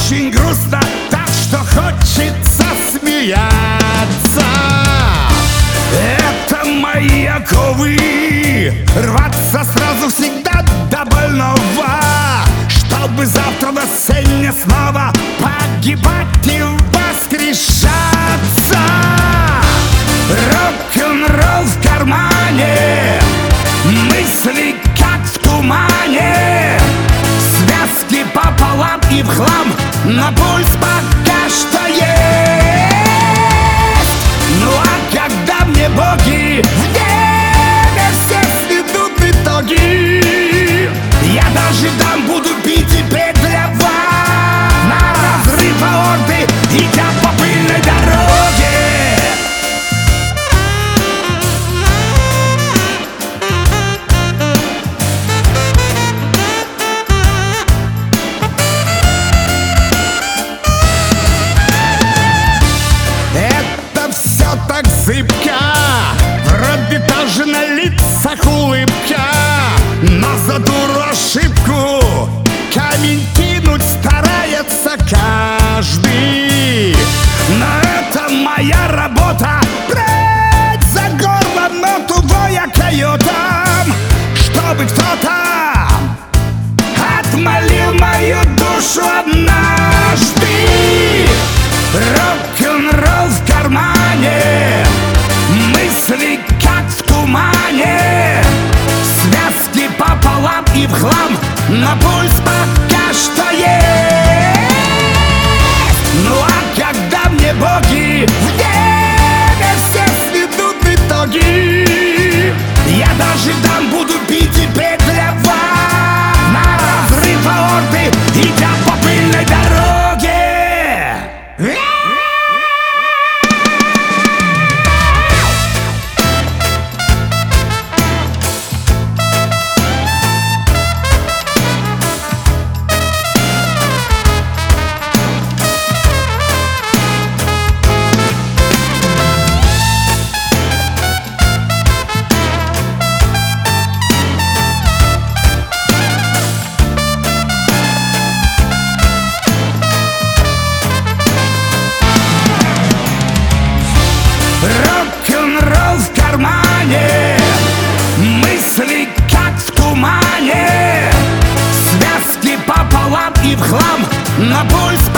очень грустно, так что хочется смеяться. Это мои оковы, рваться сразу всегда до больного, чтобы завтра на сцене снова погибать и воскрешаться. Рок-н-ролл в кармане, мысли как в тумане, связки пополам и в хлам, но пульс пока что есть. Ну а когда мне боги в небе все сведут итоги, я даже там буду пить и петь для вас на разрыв аорты, идя по пыльной дороге. Это все так зыбко, вроде даже на лицах улыбка, но за дуру ошибку камень кинуть старается каждый. Но это моя работа, брать за горло ноту воя койотам, чтобы кто-то отмолил мою душу однажды. Рок-н-ролл в кармане, мысли как в тумане, связки пополам и в хлам, но пульс пока что есть. Ну а когда мне боги в небе все сведут итоги, я даже там буду пить и петь для вас на разрыв аорты, идя по пыльной дороге. Рок-н-ролл в кармане, мысли как в тумане, связки пополам и в хлам, но пульс